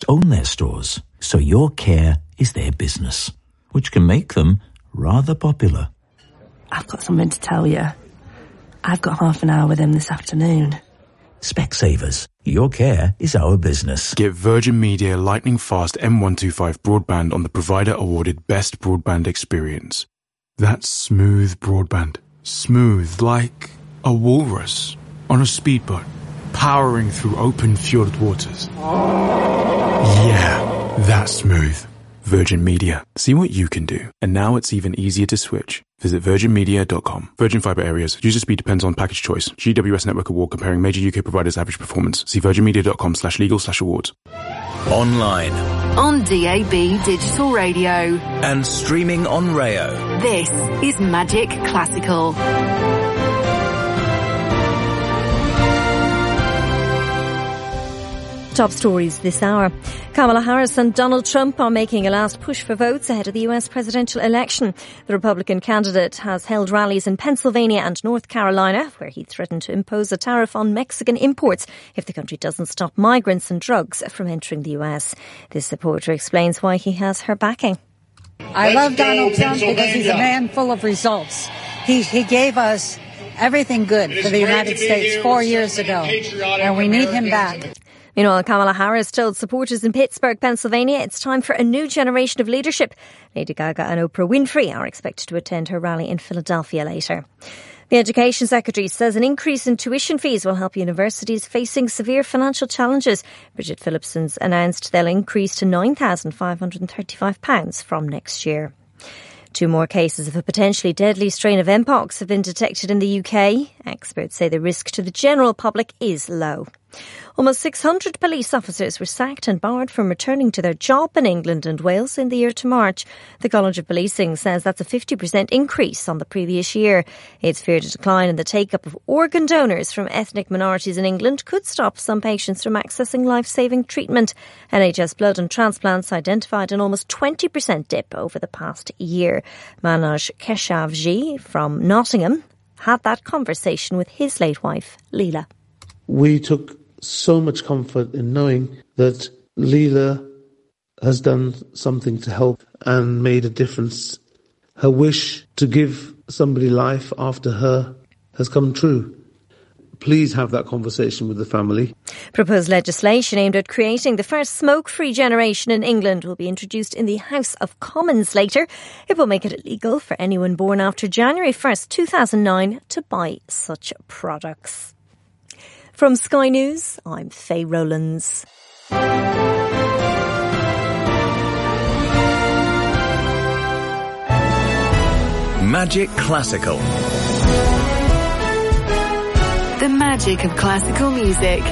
own their stores, so your care is their business, which can make them rather popular. I've got something to tell you. I've got half an hour with him this afternoon. Specsavers, your care is our business. Get Virgin Media Lightning Fast M125 broadband on the provider-awarded Best Broadband Experience. That's smooth broadband. Smooth like a walrus on a speedboat, powering through open fjord waters. Yeah, that's smooth. Virgin Media. See what you can do. And now it's even easier to switch. Visit virginmedia.com. Virgin Fibre areas. User speed depends on package choice. GWS Network Award comparing major UK providers' average performance. See virginmedia.com/legal/awards. Online. On DAB Digital Radio. And streaming on Rayo. This is Magic Classical. Top stories this hour. Kamala Harris and Donald Trump are making a last push for votes ahead of the US presidential election. The Republican candidate has held rallies in Pennsylvania and North Carolina, where he threatened to impose a tariff on Mexican imports if the country doesn't stop migrants and drugs from entering the US. This supporter explains why he has her backing. I love Donald Trump because he's a man full of results. He gave us everything good for the United States 4 years ago, and we need him back. Meanwhile, Kamala Harris told supporters in Pittsburgh, Pennsylvania, it's time for a new generation of leadership. Lady Gaga and Oprah Winfrey are expected to attend her rally in Philadelphia later. The Education Secretary says an increase in tuition fees will help universities facing severe financial challenges. Bridget Phillipson's announced they'll increase to £9,535 from next year. 2 more cases of a potentially deadly strain of Mpox have been detected in the UK. Experts say the risk to the general public is low. Almost 600 police officers were sacked and barred from returning to their job in England and Wales in the year to March. The College of Policing says that's a 50% increase on the previous year. It's feared a decline in the take-up of organ donors from ethnic minorities in England could stop some patients from accessing life-saving treatment. NHS Blood and Transplants identified an almost 20% dip over the past year. Manoj Keshavji from Nottingham had that conversation with his late wife, Leela. We took so much comfort in knowing that Leela has done something to help and made a difference. Her wish to give somebody life after her has come true. Please have that conversation with the family. Proposed legislation aimed at creating the first smoke-free generation in England will be introduced in the House of Commons later. It will make it illegal for anyone born after January 1st, 2009 to buy such products. From Sky News, I'm Faye Rowlands. Magic Classical. The magic of classical music.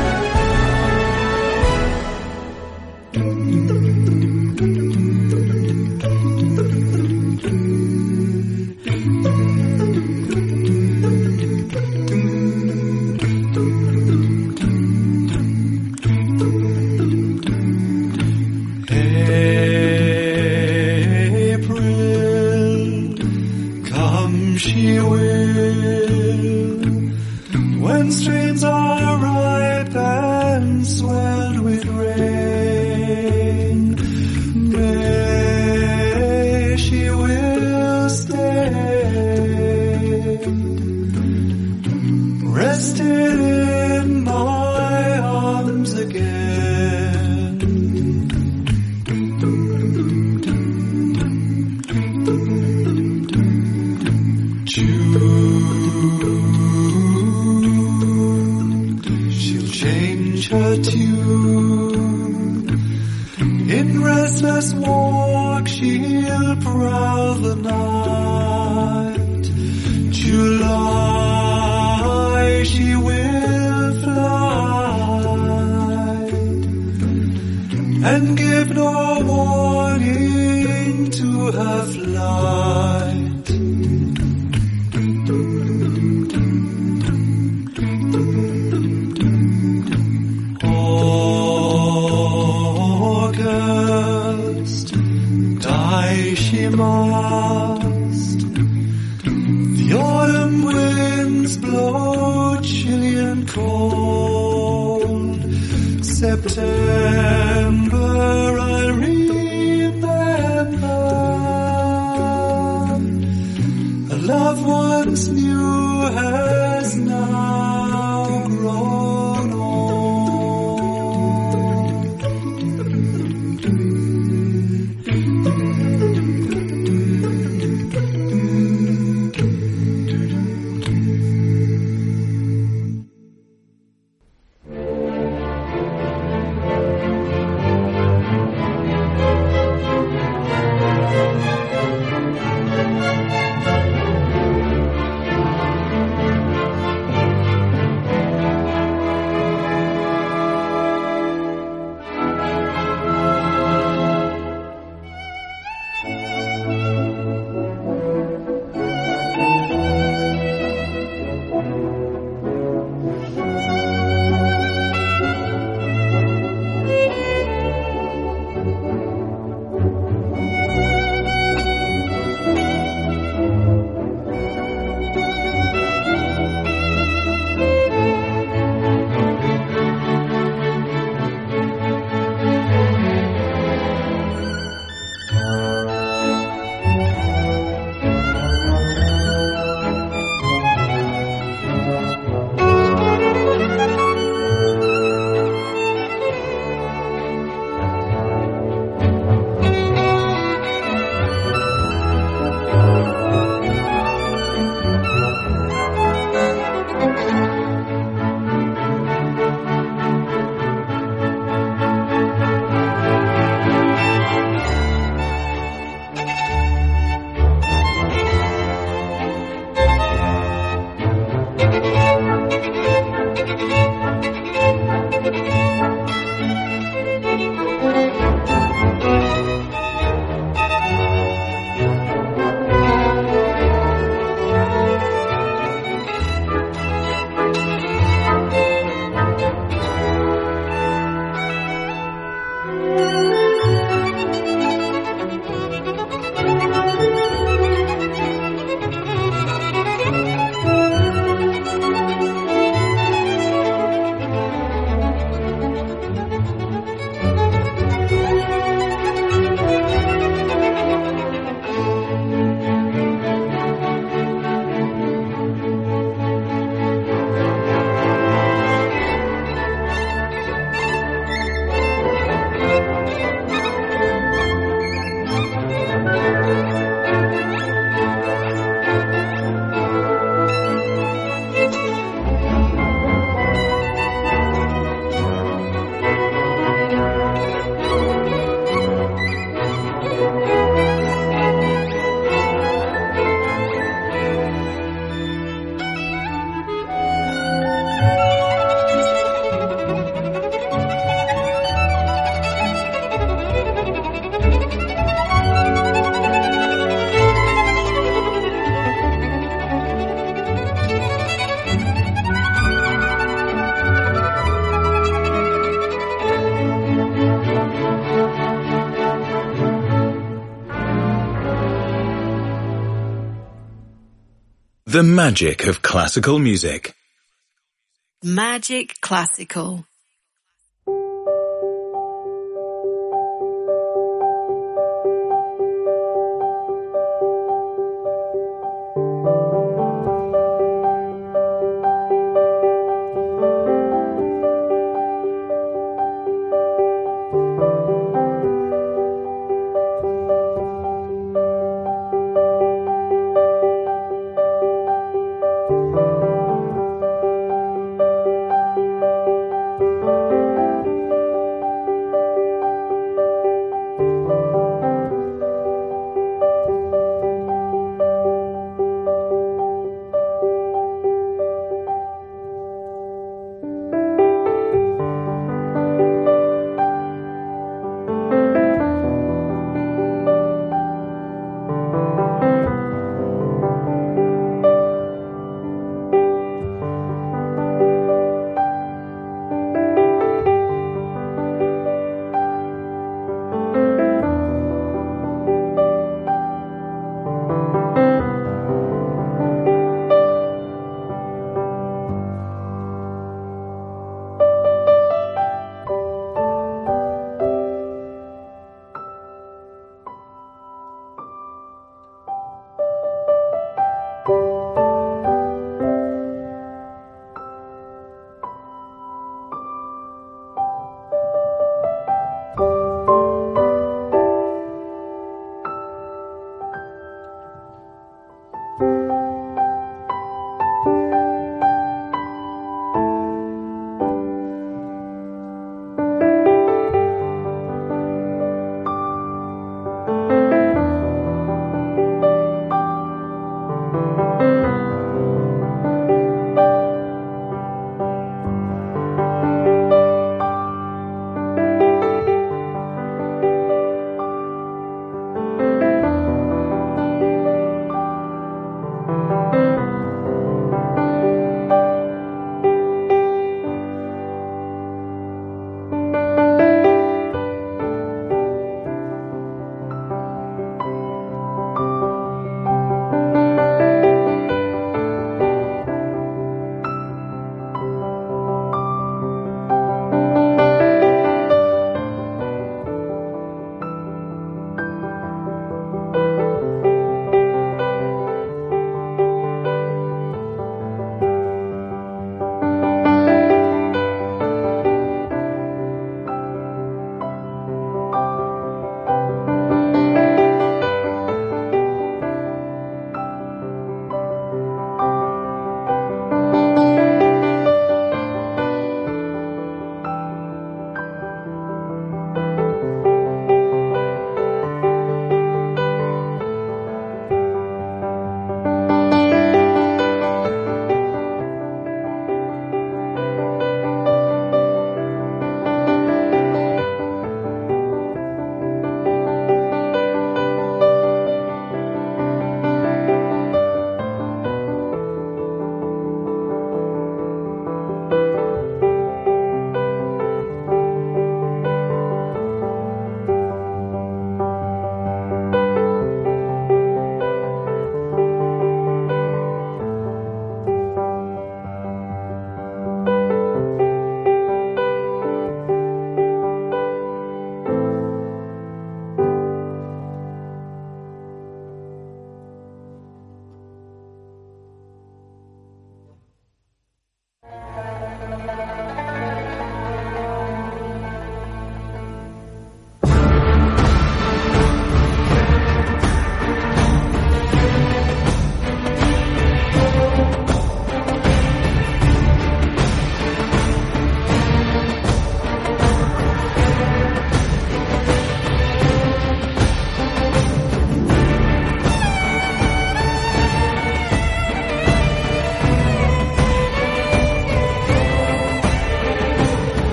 She will, when streams are ripe and swelled with rain, may she will stay, rested in my arms again. She'll change her tune. In restless walk she'll prowl the night. July she will fly and give no warning to her flight. August, die she must. The autumn winds blow chilly and cold. September The magic of classical music. Magic Classical.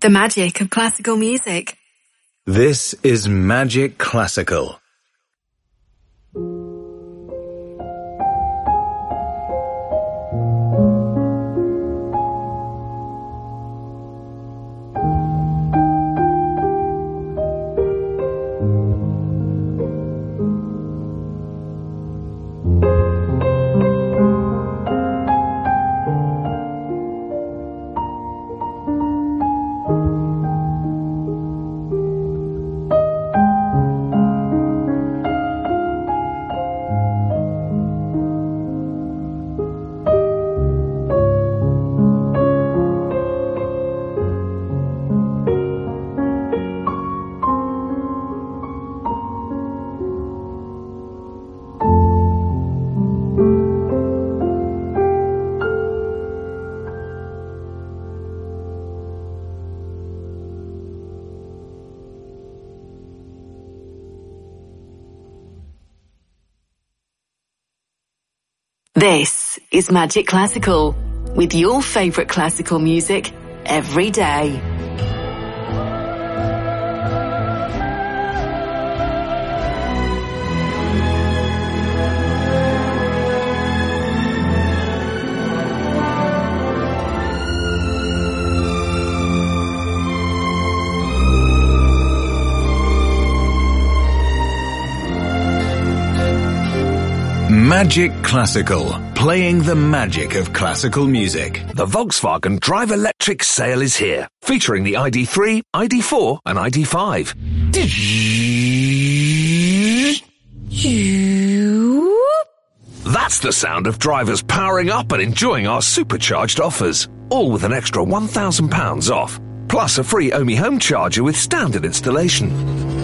The magic of classical music. This is Magic Classical. This is Magic Classical, with your favourite classical music every day. Magic Classical, playing the magic of classical music. The Volkswagen Drive Electric sale is here, featuring the ID3, ID4 and ID5. That's the sound of drivers powering up and enjoying our supercharged offers, all with an extra £1,000 off, plus a free Omi home charger with standard installation.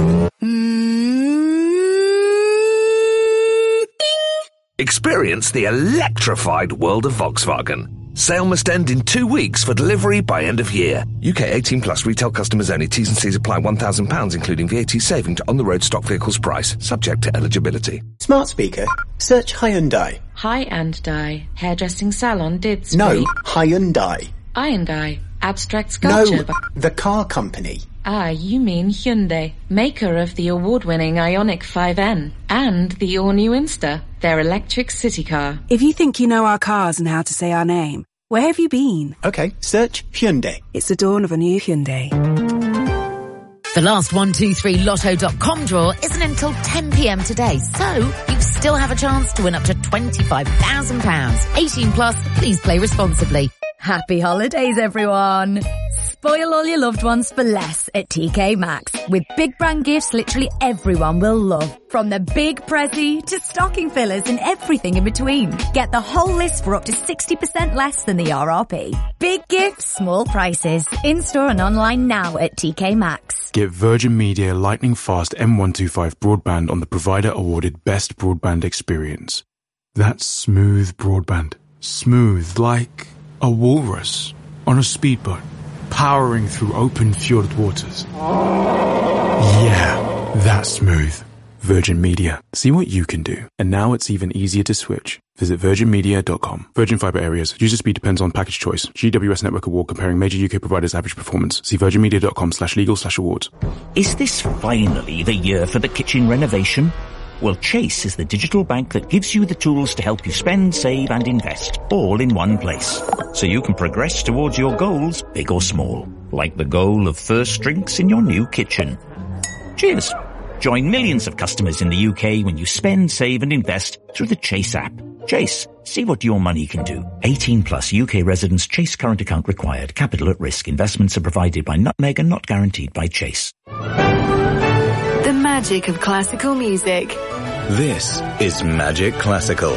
Experience the electrified world of Volkswagen. Sale must end in 2 weeks for delivery by end of year. UK 18 plus retail customers only. T's and C's apply. £1,000 including VAT saving to on-the-road stock vehicles price, subject to eligibility. Smart speaker. Search Hyundai. Hyundai. Hairdressing salon did. No, Hyundai. Hyundai. Abstract sculpture. No, the car company. Ah, you mean Hyundai, maker of the award-winning Ioniq 5N and the all-new Insta, their electric city car. If you think you know our cars and how to say our name, where have you been? Okay, search Hyundai. It's the dawn of a new Hyundai. The last 123lotto.com draw isn't until 10 p.m. today, so you still have a chance to win up to £25,000. 18 plus, please play responsibly. Happy holidays, everyone. Spoil all your loved ones for less at TK Maxx. With big brand gifts literally everyone will love. From the big Prezi to stocking fillers and everything in between. Get the whole list for up to 60% less than the RRP. Big gifts, small prices. In-store and online now at TK Maxx. Get Virgin Media lightning fast M125 broadband on the provider awarded best broadband experience. That's smooth broadband. Smooth like a walrus on a speedboat, powering through open fjord waters. Yeah, that's smooth. Virgin Media. See what you can do. And now it's even easier to switch. Visit virginmedia.com. Virgin Fibre areas. User speed depends on package choice. GWS Network Award comparing major UK providers' average performance. See virginmedia.com/legal/awards. Is this finally the year for the kitchen renovation? Well, Chase is the digital bank that gives you the tools to help you spend, save and invest, all in one place. So you can progress towards your goals, big or small, like the goal of first drinks in your new kitchen. Cheers! Join millions of customers in the UK when you spend, save and invest through the Chase app. Chase, see what your money can do. 18 plus UK residents. Chase current account required. Capital at risk. Investments are provided by Nutmeg and not guaranteed by Chase. The magic of classical music. This is Magic Classical.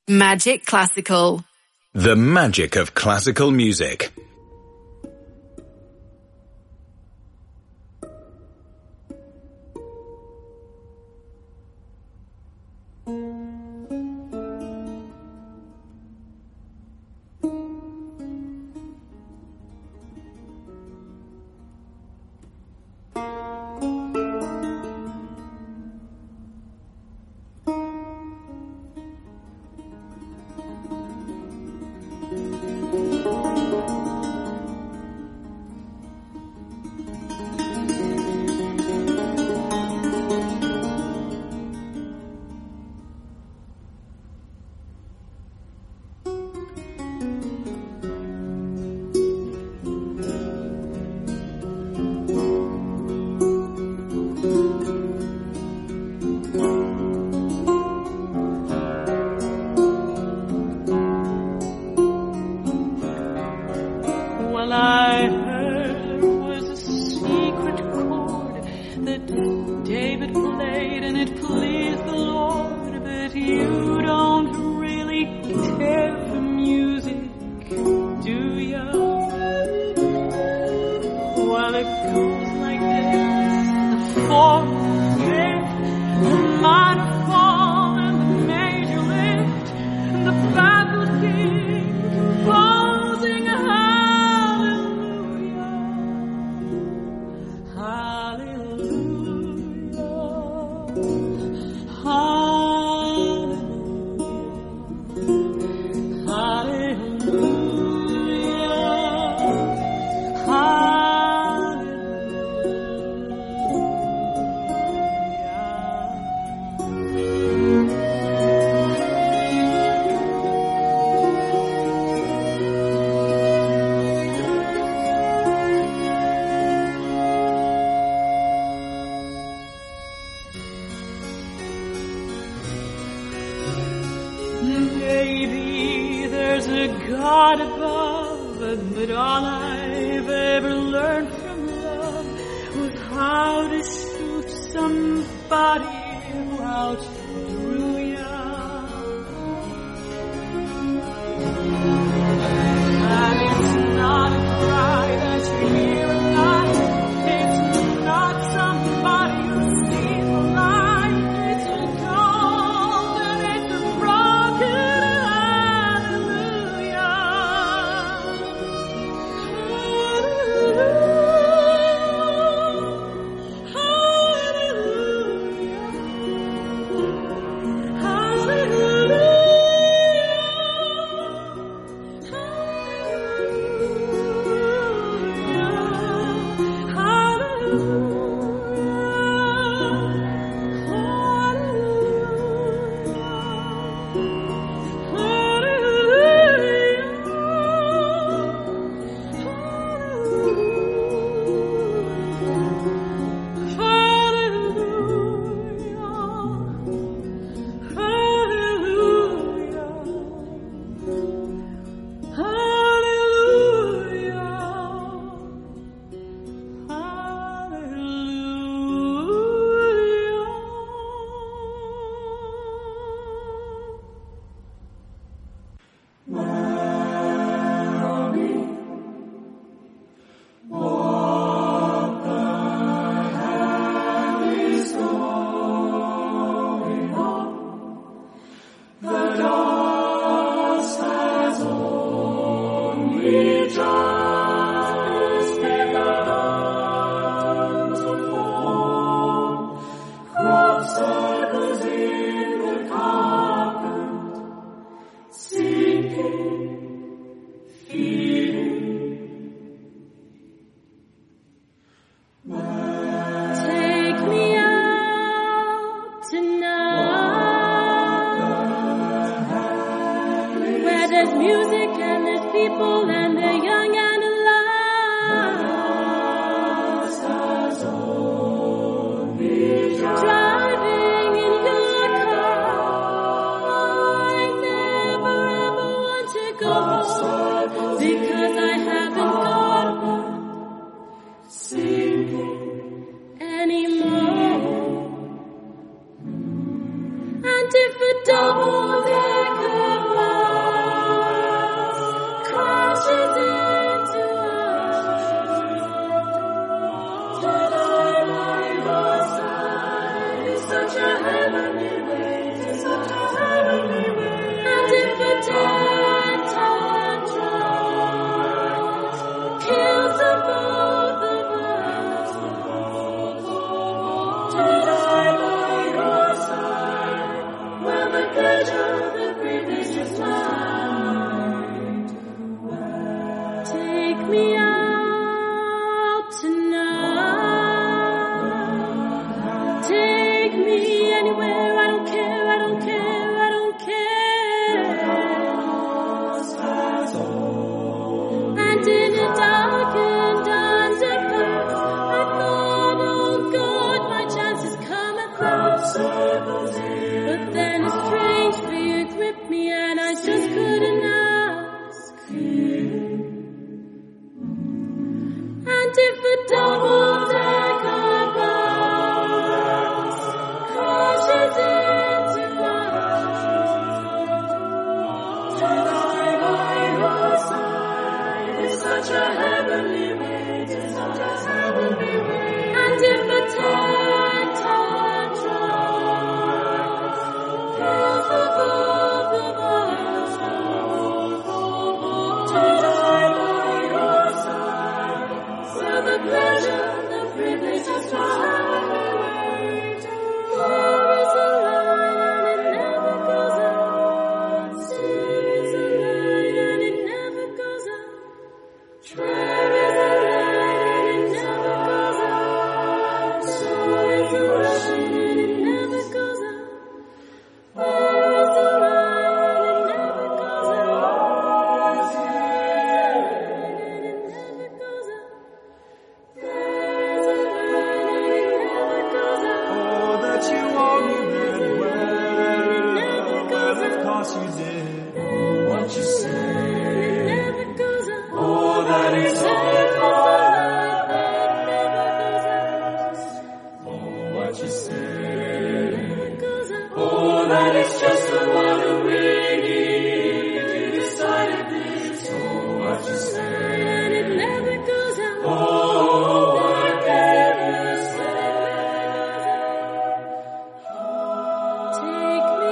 Magic Classical. The magic of classical music. And if a double-decker privilege is mine. Take me out tonight. Take me anywhere. I don't care. I don't care. I don't care. And in the darkened underpass, I thought, oh God, my chance has come at last. But then a strange fear gripped me and I just couldn't ask. And if a double-decker bus crashes into us, to lie by your side is such a heavenly way, it's such a heavenly way. And if a tender trust fills above the bars, to lie by your side, for the pleasure, the privilege is mine. There is a line and it never goes out. There is a line and it never goes out. There is a line and it never goes out. There is a line and it never goes out. There is a line and it never goes out. There is a line and it never goes out. There is a line and it never goes out. Oh, that you only read well. It never goes out. Of course you did. What you said. It never goes out. Oh, that is all. Oh, what you said. Oh, that is just the one who ringing. You decided this. Oh, what you said. And it never goes out. Oh, whatever said. Take me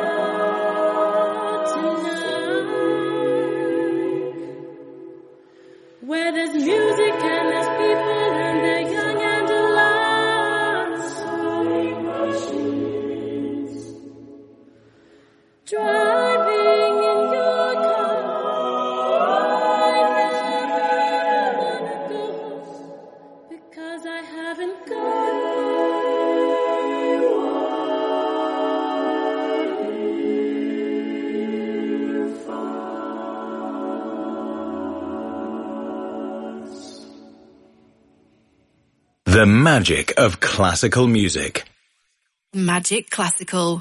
out tonight, where there's music and there's people and they're young and alive. Sewing machines, driving in your car. I never wanna go because I haven't got The magic of classical music. Magic Classical.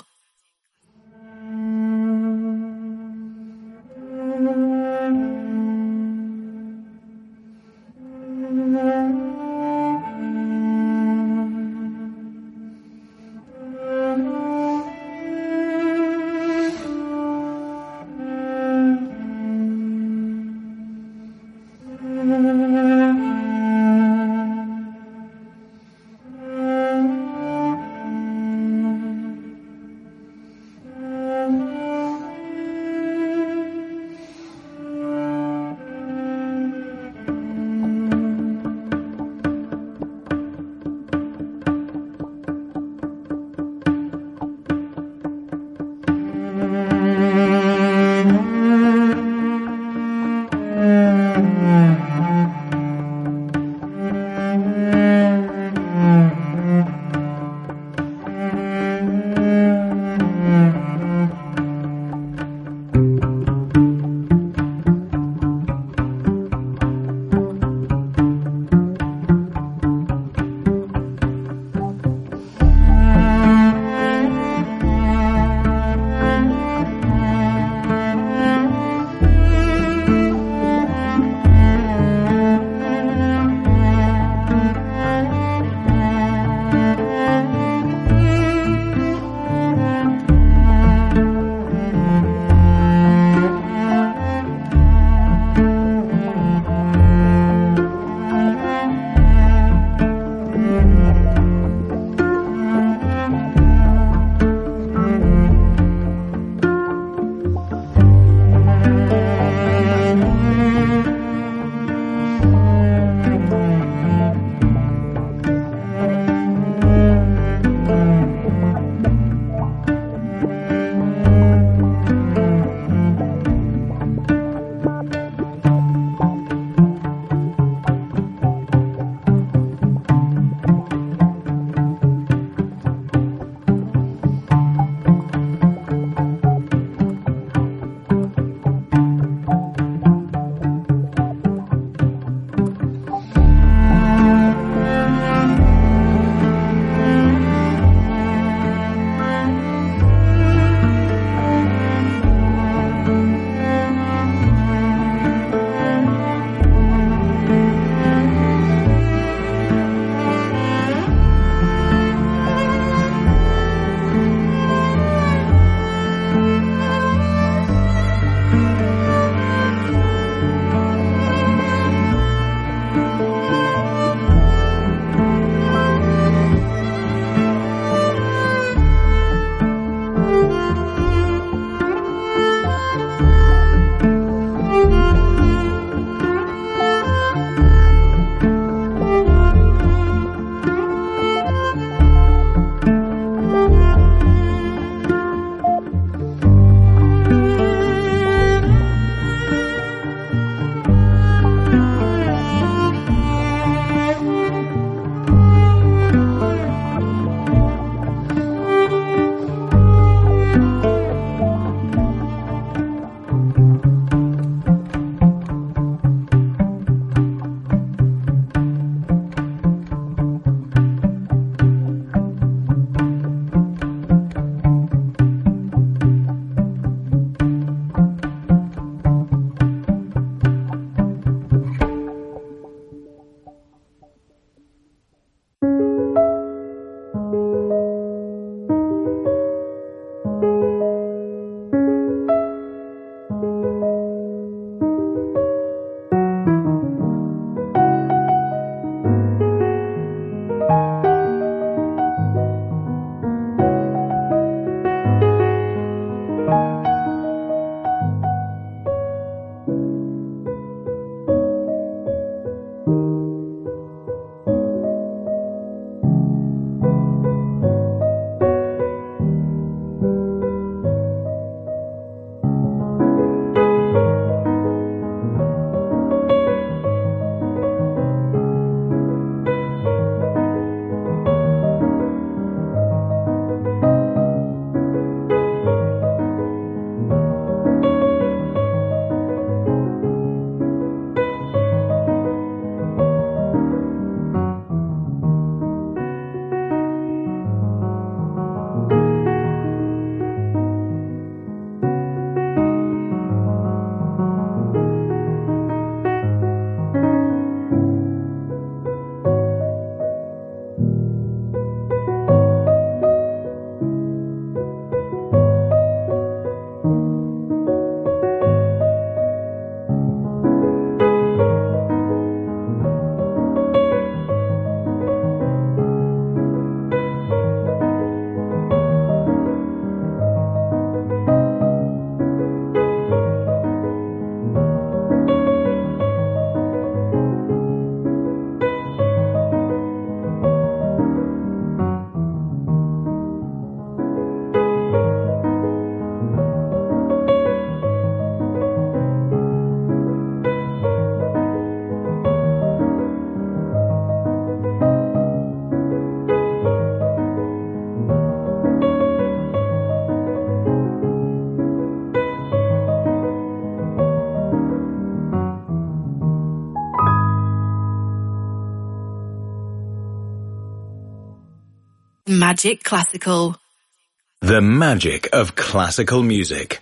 Magic Classical. The magic of classical music.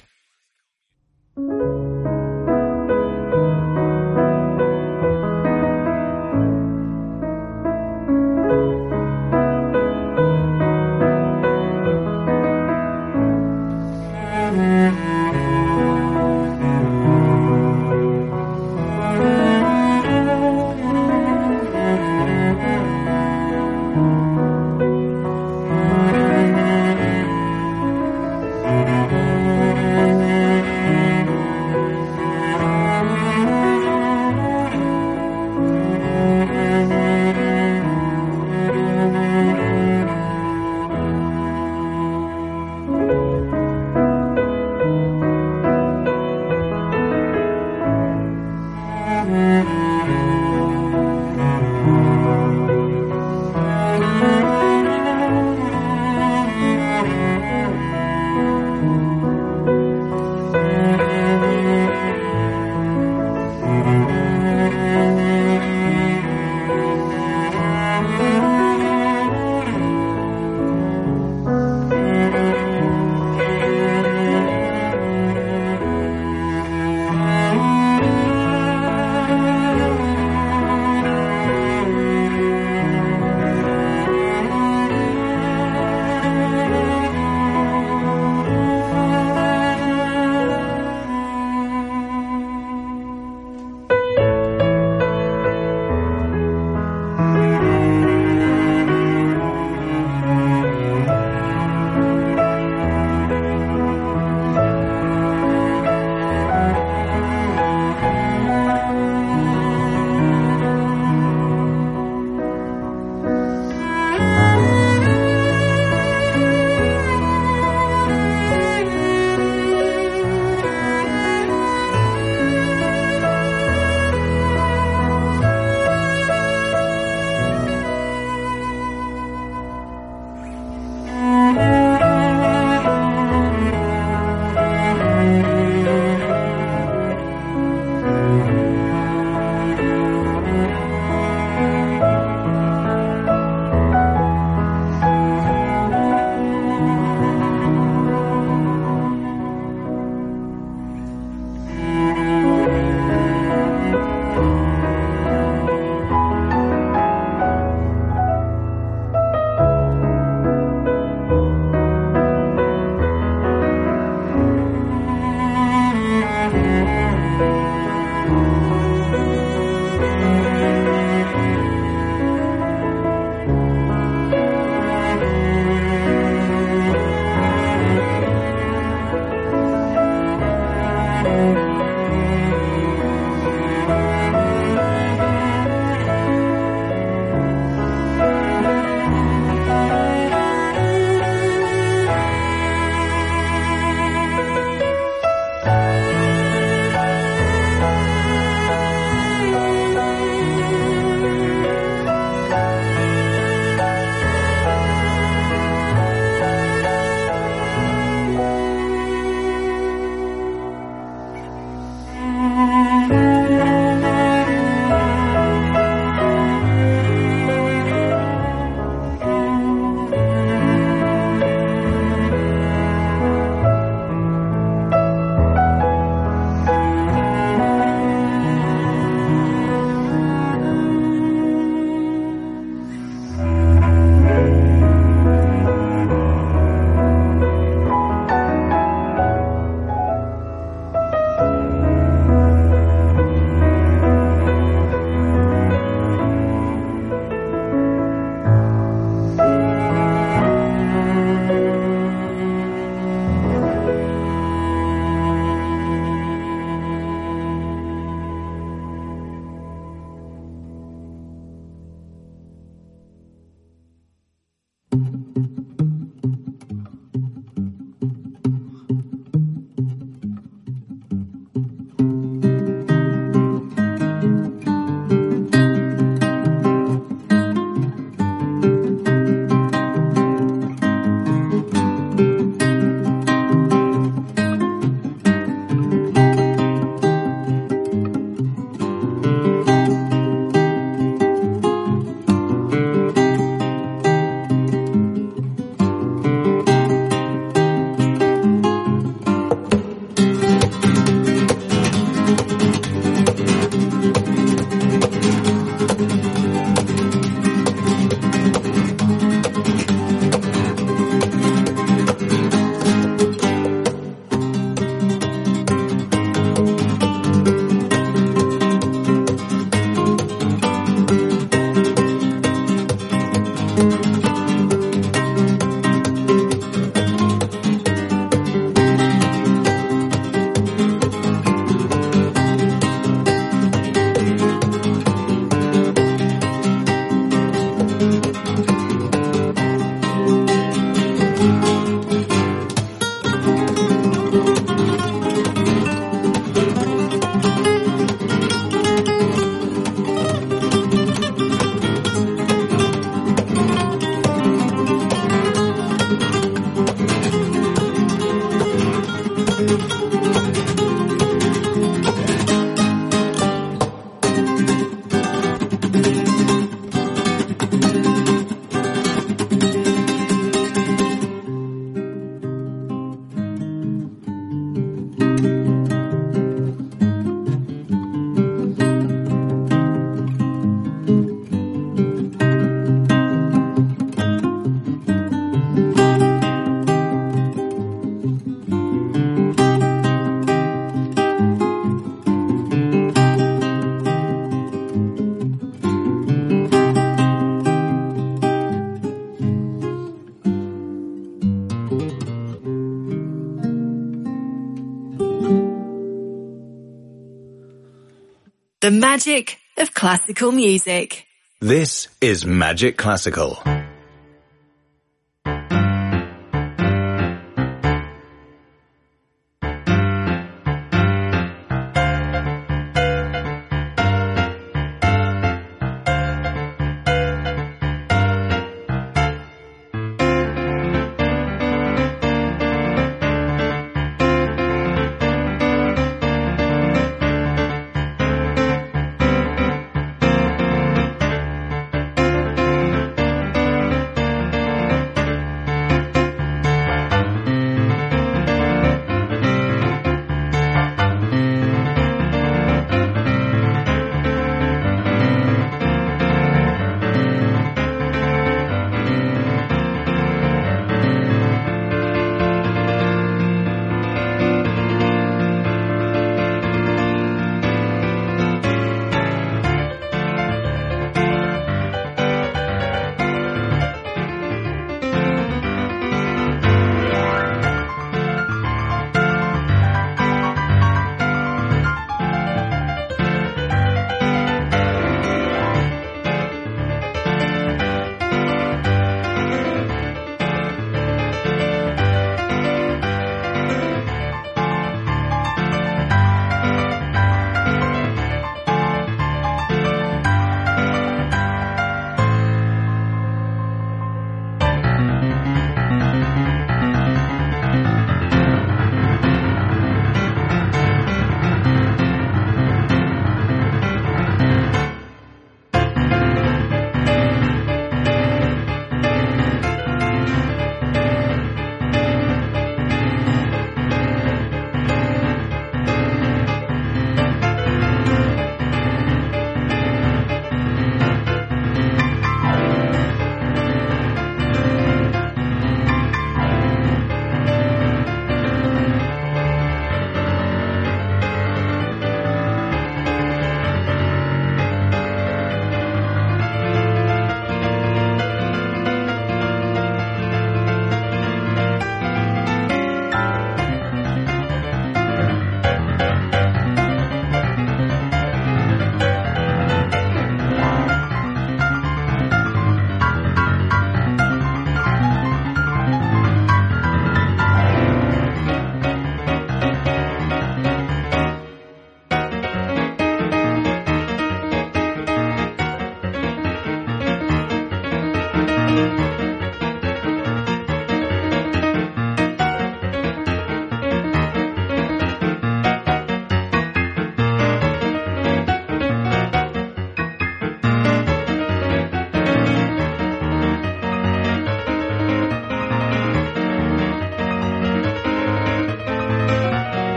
The magic of classical music. This is Magic Classical.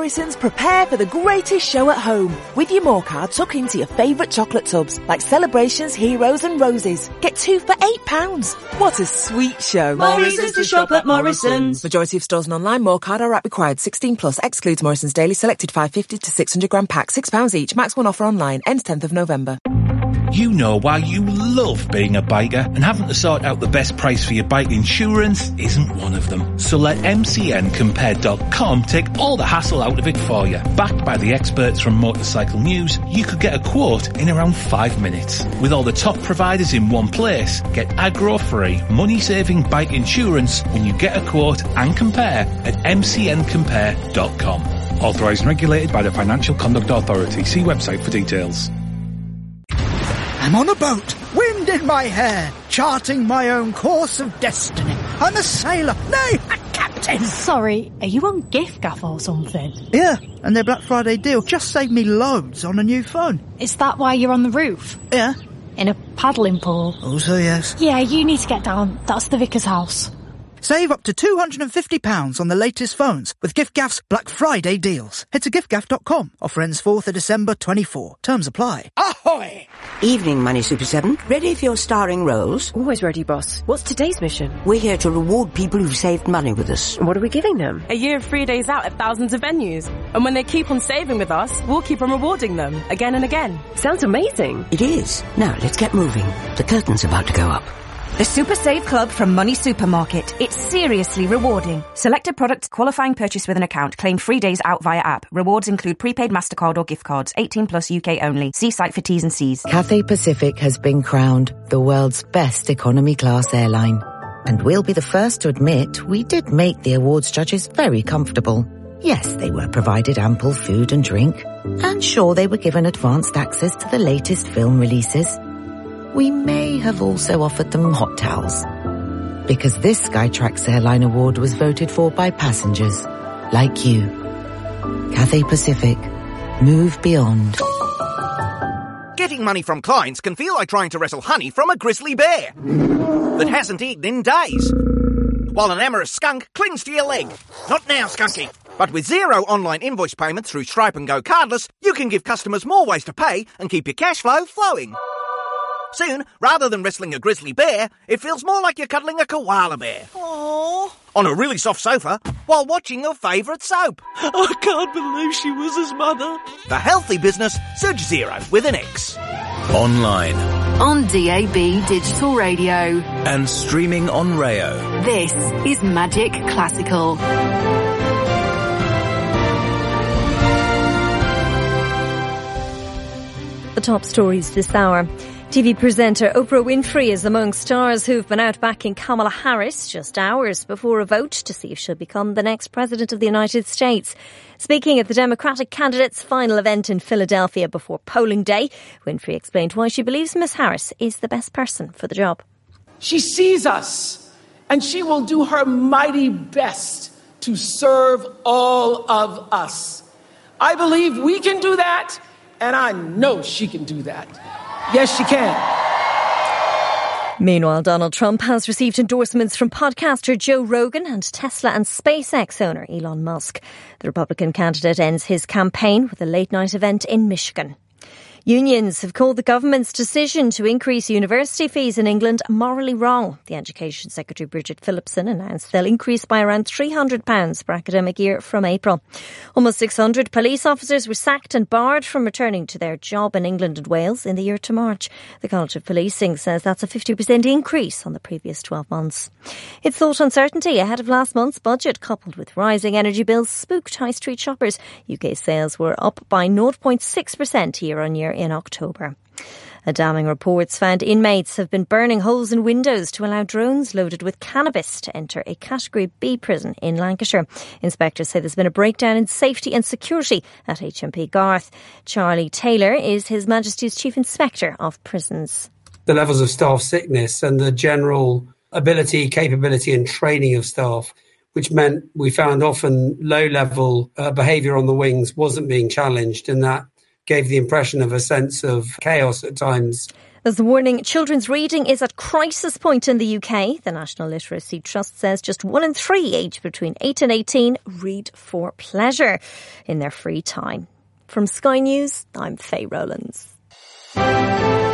Morrison's prepare for the greatest show at home with your More card tuck into your favourite chocolate tubs like Celebrations, Heroes and Roses. Get 2 for £8. What a sweet show. Morrison's to shop at Morrison's. Majority of stores and online More card are app required. 16 plus excludes Morrison's Daily Selected 550 to 600 gram pack. £6 each. Max one offer online. Ends 10th of November. You know why you love being a biker, and having to sort out the best price for your bike insurance isn't one of them. So let MCNcompare.com take all the hassle out of it for you. Backed by the experts from Motorcycle News, you could get a quote in around 5 minutes. With all the top providers in one place, get aggro-free, money-saving bike insurance when you get a quote and compare at MCNcompare.com. Authorised and regulated by the Financial Conduct Authority. See website for details. I'm on a boat, wind in my hair, charting my own course of destiny. I'm a sailor, nay, a captain. Sorry, are you on giffgaff or something? Yeah, and their Black Friday deal just saved me loads on a new phone. Is that why you're on the roof? Yeah. In a paddling pool? Also yes. Yeah, you need to get down. That's the vicar's house. Save up to £250 on the latest phones with giffgaff's Black Friday deals. Head to giffgaff.com. Offer ends 4th of December 24. Terms apply. Ahoy! Evening, Money Super 7. Ready for your starring roles? Always ready, boss. What's today's mission? We're here to reward people who've saved money with us. What are we giving them? A year of free days out at thousands of venues. And when they keep on saving with us, we'll keep on rewarding them again and again. Sounds amazing. It is. Now, let's get moving. The curtain's about to go up. The Super Save Club from Money Supermarket. It's seriously rewarding. Selected products, qualifying purchase with an account. Claim free days out via app. Rewards include prepaid MasterCard or gift cards. 18 plus UK only. See site for T's and C's. Cathay Pacific has been crowned the world's best economy class airline. And we'll be the first to admit we did make the awards judges very comfortable. Yes, they were provided ample food and drink. And sure, they were given advanced access to the latest film releases. We may have also offered them hot towels. Because this Skytrax Airline Award was voted for by passengers like you. Cathay Pacific. Move beyond. Getting money from clients can feel like trying to wrestle honey from a grizzly bear that hasn't eaten in days, while an amorous skunk clings to your leg. Not now, Skunky. But with zero online invoice payments through Stripe and Go Cardless, you can give customers more ways to pay and keep your cash flow flowing. Soon, rather than wrestling a grizzly bear, it feels more like you're cuddling a koala bear. Aww. On a really soft sofa, while watching your favourite soap. I can't believe she was his mother. The healthy business, Surge Zero with an X. Online. On DAB Digital Radio. And streaming on Rayo. This is Magic Classical. The top stories this hour. TV presenter Oprah Winfrey is among stars who've been out backing Kamala Harris just hours before a vote to see if she'll become the next president of the United States. Speaking at the Democratic candidate's final event in Philadelphia before polling day, Winfrey explained why she believes Ms. Harris is the best person for the job. She sees us, and she will do her mighty best to serve all of us. I believe we can do that, and I know she can do that. Yes, she can. Meanwhile, Donald Trump has received endorsements from podcaster Joe Rogan and Tesla and SpaceX owner Elon Musk. The Republican candidate ends his campaign with a late-night event in Michigan. Unions have called the government's decision to increase university fees in England morally wrong. The Education Secretary Bridget Phillipson announced they'll increase by around £300 per academic year from April. Almost 600 police officers were sacked and barred from returning to their job in England and Wales in the year to March. The College of Policing says that's a 50% increase on the previous 12 months. It's thought uncertainty ahead of last month's budget, coupled with rising energy bills, spooked high street shoppers. UK sales were up by 0.6% year on year in October. A damning reports found inmates have been burning holes in windows to allow drones loaded with cannabis to enter a Category B prison in Lancashire. Inspectors say there's been a breakdown in safety and security at HMP Garth. Charlie Taylor is His Majesty's Chief Inspector of Prisons. The levels of staff sickness and the general ability, capability and training of staff, which meant we found often low-level behaviour on the wings wasn't being challenged, and that gave the impression of a sense of chaos at times. There's a warning, children's reading is at crisis point in the UK. The National Literacy Trust says just 1 in 3 aged between 8 and 18 read for pleasure in their free time. From Sky News, I'm Faye Rowlands.